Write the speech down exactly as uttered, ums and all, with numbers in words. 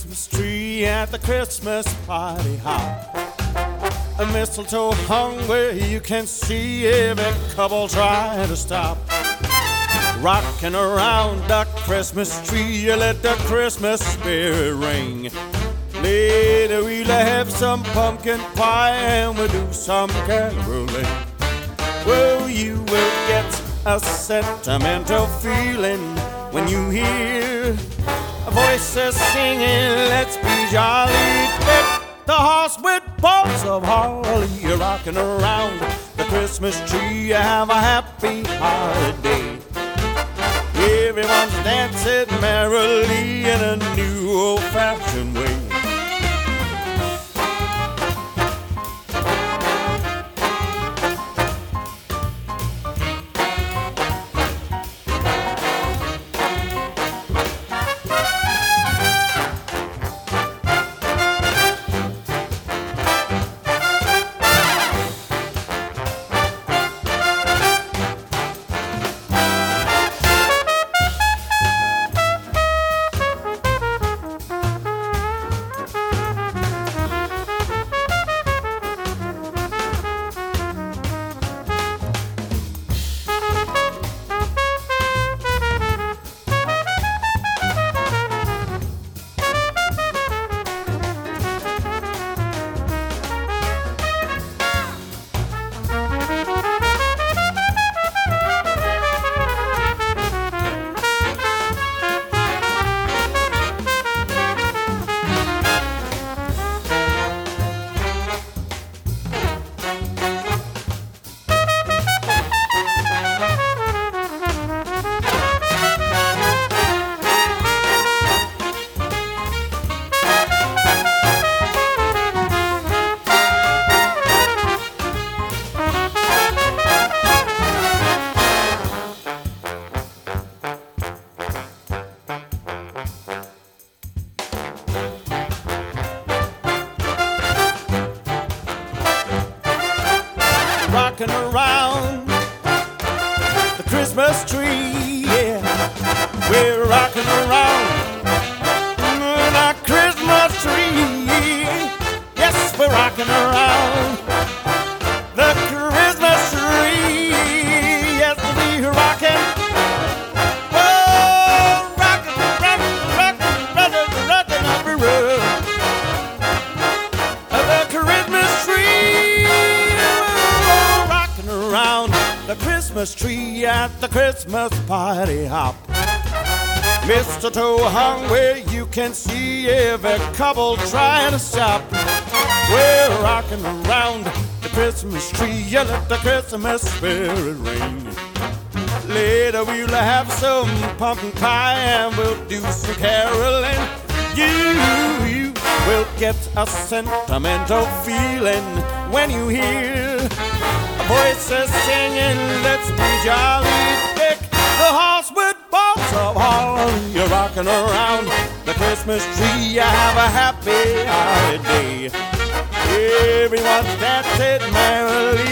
Christmas tree at the Christmas party hop. A mistletoe hung where you can see every couple try to stop. Rocking around the Christmas tree, you let the Christmas spirit ring. Later we'll have some pumpkin pie and we'll do some caroling. Well, you will get a sentimental feeling when you hear voices singing, let's be jolly. Deck the house with balls of holly. You're rocking around the Christmas tree, have a happy holiday. Everyone's dancing merrily in a new old-fashioned way. Rocking around the Christmas tree, yeah. We're rocking around the Christmas tree. Yes, we're rocking around the Christmas tree. Yes, we're rocking. Oh, rocking, rocking, rocking, rocking, rocking everywhere. The Christmas tree. Around the Christmas tree at the Christmas party hop. Mistletoe hung where you can see every couple trying to stop. We're rocking around the Christmas tree, you let the Christmas spirit ring. Later we'll have some pumpkin pie and we'll do some caroling. You, you will get a sentimental feeling when you hear voices singing, let's be jolly. Deck the house with balls of holly. You're rocking around the Christmas tree, you have a happy holiday. Everyone's dancing merrily